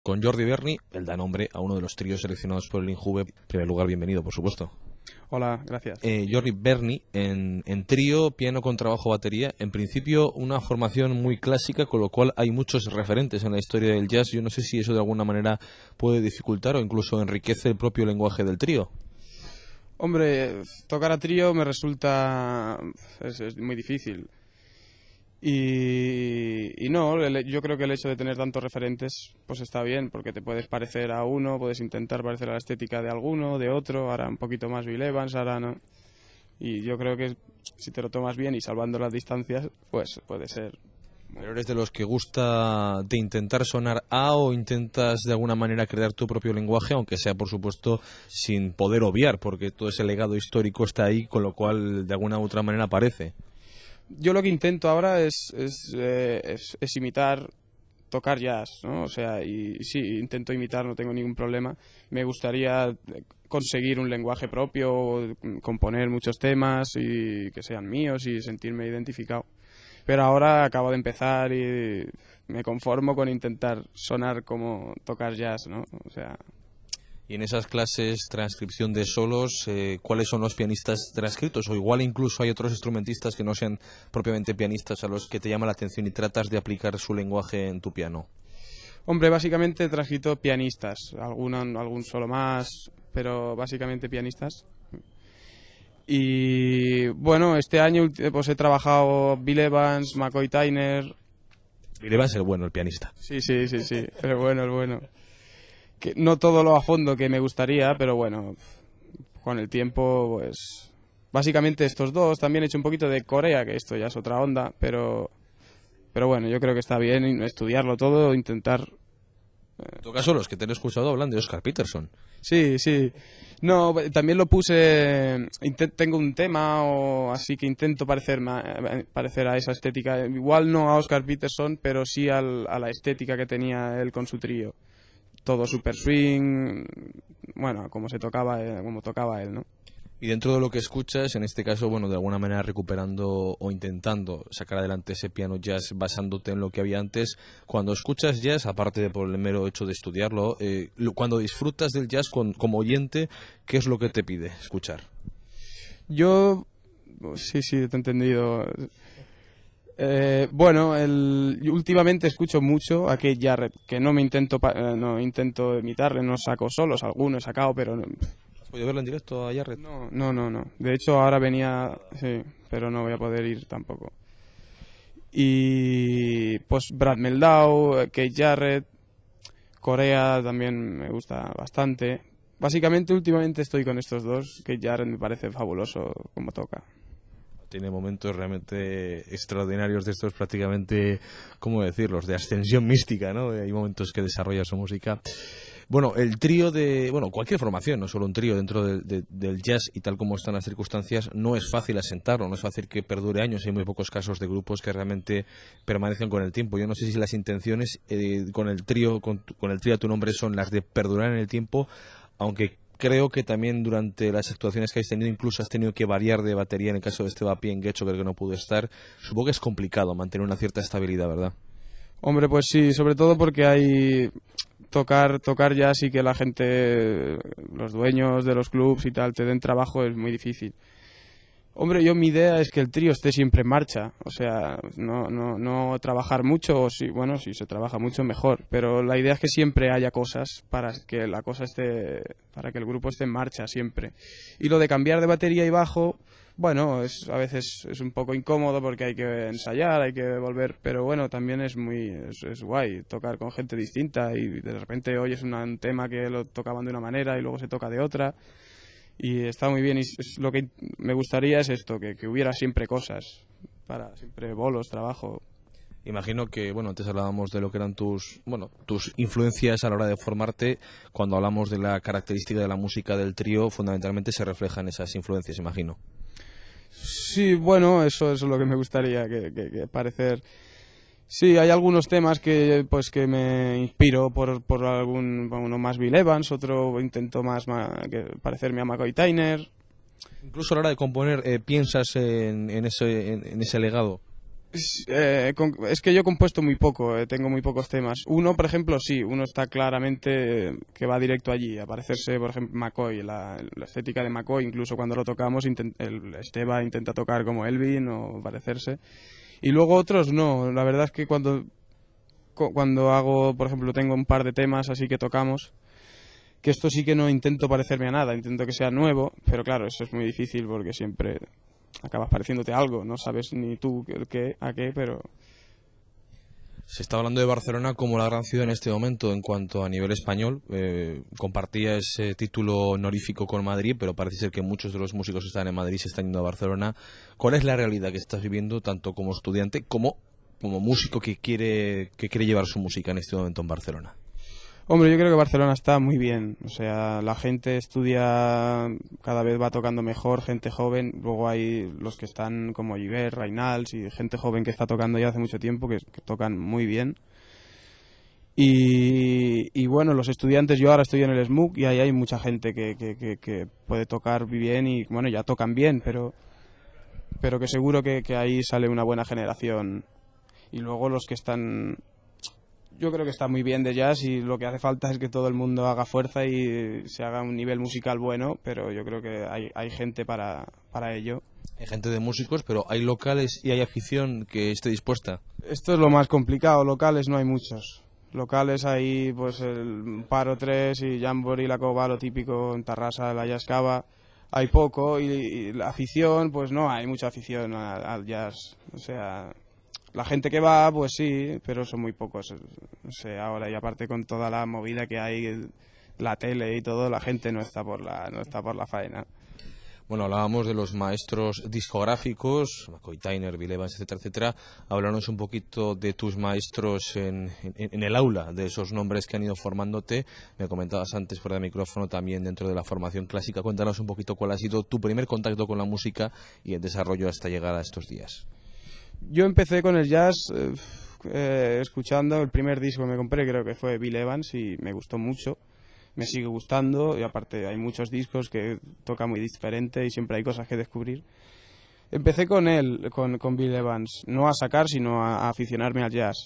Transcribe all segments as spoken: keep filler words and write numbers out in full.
Con Jordi Berni, él da nombre a uno de los tríos seleccionados por el Injuve. En primer lugar, bienvenido, por supuesto. Hola, gracias. Eh, Jordi Berni, en, en trío, piano con trabajo, batería. En principio, una formación muy clásica, con lo cual hay muchos referentes en la historia del jazz. Yo no sé si eso de alguna manera puede dificultar o incluso enriquece el propio lenguaje del trío. Hombre, tocar a trío me resulta es, es muy difícil. Y, y no, el- yo creo que el hecho de tener tantos referentes pues está bien, porque te puedes parecer a uno, puedes intentar parecer a la estética de alguno, de otro, ahora un poquito más Bill Evans, ahora no. Y yo creo que si te lo tomas bien y salvando las distancias, pues puede ser. ¿Pero eres de los que gusta de intentar sonar a o intentas de alguna manera crear tu propio lenguaje, aunque sea por supuesto sin poder obviar, porque todo ese legado histórico está ahí, con lo cual de alguna u otra manera aparece? Yo lo que intento ahora es, es, eh, es- es imitar, tocar jazz, ¿no? O sea, y, y sí, intento imitar, no tengo ningún problema. Me gustaría eh, conseguir un lenguaje propio, componer muchos temas y que sean míos y sentirme identificado. Pero ahora acabo de empezar y me conformo con intentar sonar como tocar jazz, ¿no? O sea, Y en esas clases, transcripción de solos, eh, ¿cuáles son los pianistas transcritos? O igual incluso hay otros instrumentistas que no sean propiamente pianistas a los que te llama la atención y tratas de aplicar su lenguaje en tu piano. hombre, básicamente he transcrito pianistas, alguna, algún solo más, pero básicamente pianistas. Y bueno, este año ulti- pues he trabajado Bill Evans, McCoy Tyner. Y va a ser bueno el pianista. Sí, sí, sí, sí, el bueno, el bueno. Que no todo lo a fondo que me gustaría, pero bueno, con el tiempo, pues básicamente estos dos. También he hecho un poquito de Corea, que esto ya es otra onda, pero pero bueno, yo creo que está bien estudiarlo todo, intentar. En todo caso, los que te he escuchado hablan de Oscar Peterson. Sí, sí. No, también lo puse. inte- Tengo un tema o así que intento parecerme a, parecer a esa estética. Igual no a Oscar Peterson, pero sí al- a la estética que tenía él con su trío. Todo super swing, bueno, como se tocaba, eh, como tocaba él, ¿no? Y dentro de lo que escuchas, en este caso, bueno, de alguna manera recuperando o intentando sacar adelante ese piano jazz basándote en lo que había antes, cuando escuchas jazz, aparte de por el mero hecho de estudiarlo, eh, lo- cuando disfrutas del jazz con- como oyente, ¿qué es lo que te pide escuchar? Yo, sí, sí, te he entendido. Eh, bueno, el, yo últimamente escucho mucho a Keith Jarrett, que no me intento, pa- eh, no intento imitarle, no saco solos, algunos he sacado, pero no, ¿Has podido verlo en directo a Jarrett? no, no, no, no. De hecho, ahora venía, sí, pero no voy a poder ir tampoco. Y pues Brad Meldau, Keith Jarrett, Corea también me gusta bastante. Básicamente, últimamente estoy con estos dos. Keith Jarrett me parece fabuloso como toca. Tiene momentos realmente extraordinarios de estos prácticamente, ¿cómo decirlos?, de ascensión mística, ¿no? Hay momentos que desarrolla su música. Bueno, el trío de... Bueno, cualquier formación, no solo un trío dentro de- de- del jazz y tal como están las circunstancias, no es fácil asentarlo, no es fácil que perdure años. Hay muy pocos casos de grupos que realmente permanecen con el tiempo. Yo no sé si las intenciones eh, con el trío, con, tu- con el trío a tu nombre son las de perdurar en el tiempo, aunque creo que también durante las actuaciones que habéis tenido incluso has tenido que variar de batería. En el caso de Esteban Pienguecho, creo que no pudo estar. Supongo que es complicado mantener una cierta estabilidad, ¿verdad? Hombre, pues sí, sobre todo porque hay tocar tocar jazz y que la gente, los dueños de los clubs y tal, te den trabajo es muy difícil. Hombre, yo mi idea es que el trío esté siempre en marcha, o sea, no, no, no trabajar mucho, o si, bueno, si se trabaja mucho mejor, pero la idea es que siempre haya cosas para que la cosa esté, para que el grupo esté en marcha siempre. Y lo de cambiar de batería y bajo, bueno, es a veces es un poco incómodo porque hay que ensayar, hay que volver, pero bueno, también es muy, es, es guay tocar con gente distinta y de repente oyes una- un tema que lo tocaban de una manera y luego se toca de otra. Y está muy bien y es lo que me gustaría es esto, que, que hubiera siempre cosas, para siempre bolos, trabajo. Imagino que, bueno, antes hablábamos de lo que eran tus, bueno, tus influencias a la hora de formarte. Cuando hablamos de la característica de la música del trío, fundamentalmente se reflejan esas influencias, imagino. Sí, bueno, eso es lo que me gustaría, que, que, que parecer. Sí, hay algunos temas que pues que me inspiro por, por algún, uno más Bill Evans, otro intento más, ma- que parecerme a McCoy Tyner. Incluso a la hora de componer, eh, ¿piensas en, en ese, en, en ese legado? Es, eh, con- es que yo he compuesto muy poco, eh, tengo muy pocos temas. Uno, por ejemplo, sí, uno está claramente eh, que va directo allí, a parecerse, por ejemplo, McCoy, la, la estética de McCoy, incluso cuando lo tocamos, intent- el Esteba intenta tocar como Elvin o parecerse. Y luego otros no, la verdad es que cuando, cu- cuando hago, por ejemplo, tengo un par de temas así que tocamos, que esto sí que no intento parecerme a nada, intento que sea nuevo, pero claro, eso es muy difícil porque siempre acabas pareciéndote a algo, no sabes ni tú qué, qué- a qué, pero Se está hablando de Barcelona como la gran ciudad en este momento en cuanto a nivel español. Eh, compartía ese título honorífico con Madrid, pero parece ser que muchos de los músicos que están en Madrid se están yendo a Barcelona. ¿Cuál es la realidad que estás viviendo tanto como estudiante como como músico que quiere que quiere llevar su música en este momento en Barcelona? hombre, yo creo que Barcelona está muy bien. O sea, la gente estudia, cada vez va tocando mejor, gente joven. Luego hay los que están como Iber, Reinals y gente joven que está tocando ya hace mucho tiempo, que, que tocan muy bien. Y, y bueno, los estudiantes, yo ahora estoy en el S M U C y ahí hay mucha gente que, que, que, que puede tocar bien y bueno, ya tocan bien, pero, pero que seguro que, que ahí sale una buena generación. Y luego los que están, yo creo que está muy bien de jazz y lo que hace falta es que todo el mundo haga fuerza y se haga un nivel musical bueno, pero yo creo que hay, hay gente para, para ello. Hay gente de músicos, pero hay locales y hay afición que esté dispuesta. Esto es lo más complicado, locales no hay muchos. Locales hay pues el Paro tres y Jamboree, la Cova, lo típico en Tarrasa, la Jazz Cava. Hay poco y, y la afición, pues no hay mucha afición al, al jazz. O sea, la gente que va, pues sí, pero son muy pocos. No sé, ahora y aparte con toda la movida que hay, la tele y todo, la gente no está por la, no está por la faena. Bueno, hablábamos de los maestros discográficos, McCoy Tyner, Bill Evans, etcétera, etcétera. Háblanos un poquito de tus maestros en, en, en el aula, de esos nombres que han ido formándote. Me comentabas antes fuera de micrófono también dentro de la formación clásica. Cuéntanos un poquito cuál ha sido tu primer contacto con la música y el desarrollo hasta llegar a estos días. Yo empecé con el jazz eh, eh, escuchando el primer disco que me compré, creo que fue Bill Evans y me gustó mucho. Me sigue gustando y aparte hay muchos discos que toca muy diferente y siempre hay cosas que descubrir. Empecé con él, con, con Bill Evans, no a sacar, sino a, a aficionarme al jazz.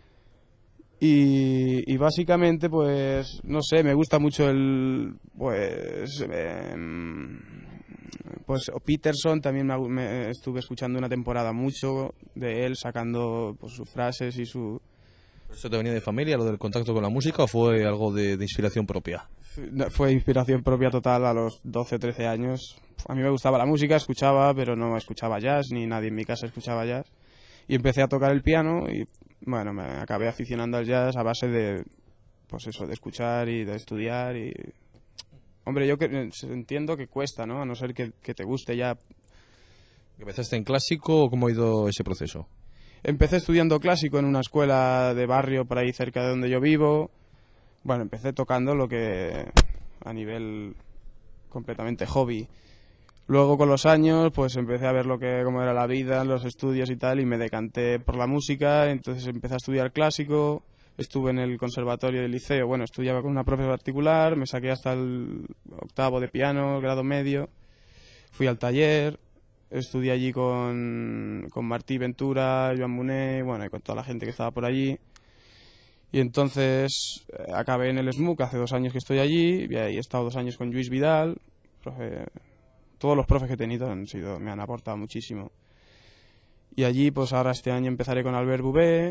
Y, y básicamente, pues, no sé, me gusta mucho el, pues, em, pues Peterson, también me, me estuve escuchando una temporada mucho de él, sacando pues, sus frases y su... ¿Eso te venía de familia, lo del contacto con la música, o fue algo de, de inspiración propia? Fue inspiración propia total a los doce, trece años. A mí me gustaba la música, escuchaba, pero no escuchaba jazz, ni nadie en mi casa escuchaba jazz. Y empecé a tocar el piano y, bueno, me acabé aficionando al jazz a base de, pues eso, de escuchar y de estudiar y... Hombre, yo que, entiendo que cuesta, ¿no? A no ser que, que te guste ya. ¿Empezaste en clásico o cómo ha ido ese proceso? Empecé estudiando clásico en una escuela de barrio por ahí cerca de donde yo vivo. Bueno, empecé tocando lo que a nivel completamente hobby. Luego con los años pues empecé a ver lo que cómo era la vida, los estudios y tal y me decanté por la música, entonces empecé a estudiar clásico, estuve en el conservatorio del liceo, bueno, estudiaba con una profe particular, me saqué hasta el octavo de piano, grado medio, fui al taller, estudié allí con, con Martí Ventura, Joan Muné, bueno, y con toda la gente que estaba por allí. Y entonces eh, acabé en el S M U C, hace dos años que estoy allí, y ahí he estado dos años con Lluís Vidal. Profe, todos los profes que he tenido han sido, me han aportado muchísimo. Y allí, pues ahora este año empezaré con Albert Bouvet.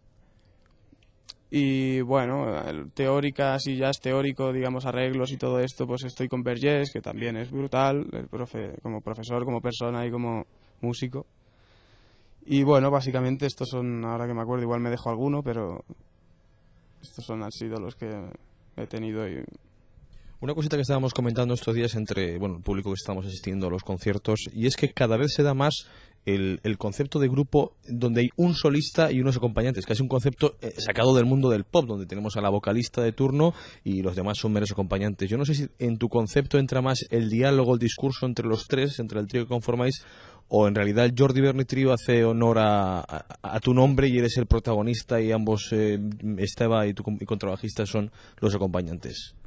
Y bueno, el teóricas y jazz teórico, digamos, arreglos y todo esto, pues estoy con Vergés, que también es brutal, el profe, como profesor, como persona y como músico. Y bueno, básicamente estos son, ahora que me acuerdo, igual me dejo alguno, pero estos son, han sido los que he tenido. Y... Una cosita que estábamos comentando estos días entre bueno el público que estamos asistiendo a los conciertos, y es que cada vez se da más el, el concepto de grupo donde hay un solista y unos acompañantes, casi un concepto eh, sacado del mundo del pop, donde tenemos a la vocalista de turno y los demás son meros acompañantes. Yo no sé si en tu concepto entra más el diálogo, el discurso entre los tres, entre el trío que conformáis, o en realidad el Jordi Berni Trio hace honor a, a, a tu nombre y eres el protagonista y ambos, eh, Esteba y tu y contrabajista, son los acompañantes.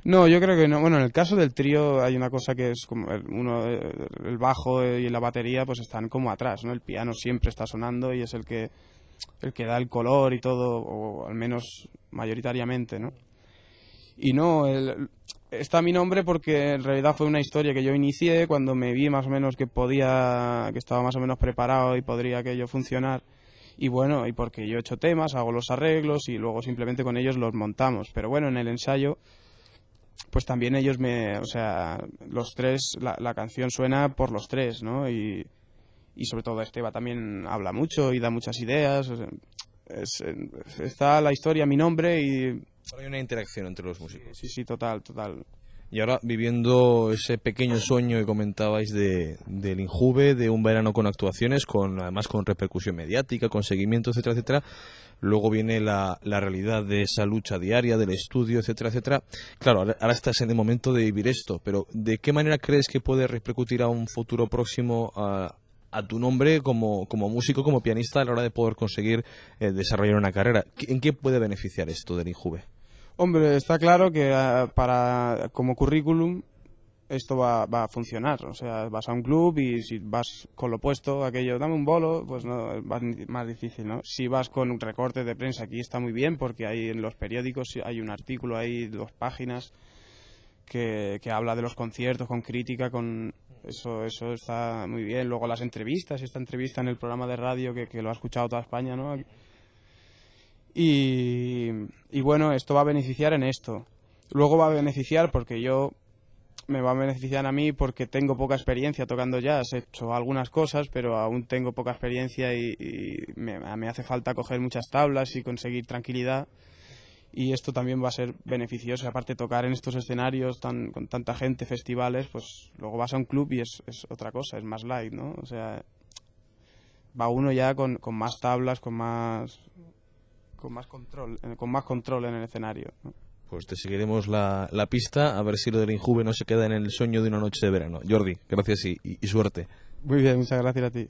No, yo creo que no. Bueno, en el caso del trío hay una cosa que es como el, uno, el bajo y la batería pues están como atrás, ¿no? El piano siempre está sonando y es el que el que da el color y todo, o al menos mayoritariamente, ¿no? Y no, el, está mi nombre porque en realidad fue una historia que yo inicié cuando me vi más o menos que podía, que estaba más o menos preparado y podría aquello funcionar. Y bueno, y porque yo he hecho temas, hago los arreglos y luego simplemente con ellos los montamos. Pero bueno, en el ensayo pues también ellos me, o sea, los tres, la, la canción suena por los tres, ¿no? Y, y sobre todo Esteba también habla mucho y da muchas ideas. O sea, es, está la historia, mi nombre y... Hay una interacción entre los músicos. Sí, sí, total, total. Y ahora viviendo ese pequeño sueño que comentabais de, del Injuve, de un verano con actuaciones, con además con repercusión mediática, con seguimiento, etcétera, etcétera. Luego viene la, la realidad de esa lucha diaria, del estudio, etcétera, etcétera. Claro, ahora, ahora estás en el momento de vivir esto, pero ¿de qué manera crees que puede repercutir a un futuro próximo a, a tu nombre como, como músico, como pianista, a la hora de poder conseguir eh, desarrollar una carrera? ¿En qué puede beneficiar esto del Injuve? Hombre, está claro que uh, para como currículum esto va, va a funcionar. O sea, vas a un club y si vas con lo puesto, aquello, dame un bolo, pues no, va más difícil, ¿no? Si vas con un recorte de prensa, aquí está muy bien porque hay en los periódicos hay un artículo, hay dos páginas que, que habla de los conciertos con crítica, con eso eso está muy bien. Luego las entrevistas, esta entrevista en el programa de radio que, que lo ha escuchado toda España, ¿no? Y, y bueno, esto va a beneficiar en esto. Luego va a beneficiar porque yo, me va a beneficiar a mí porque tengo poca experiencia tocando jazz. He hecho algunas cosas, pero aún tengo poca experiencia y, y me, me hace falta coger muchas tablas y conseguir tranquilidad. Y esto también va a ser beneficioso. Aparte, tocar en estos escenarios tan, con tanta gente, festivales, pues luego vas a un club y es, es otra cosa, es más light, ¿no? O sea, va uno ya con, con más tablas, con más... con más control, con más control en el escenario, ¿no? Pues te seguiremos la, la pista, a ver si lo del Injuve no se queda en el sueño de una noche de verano. Jordi, gracias y, y, y suerte. Muy bien, muchas gracias a ti.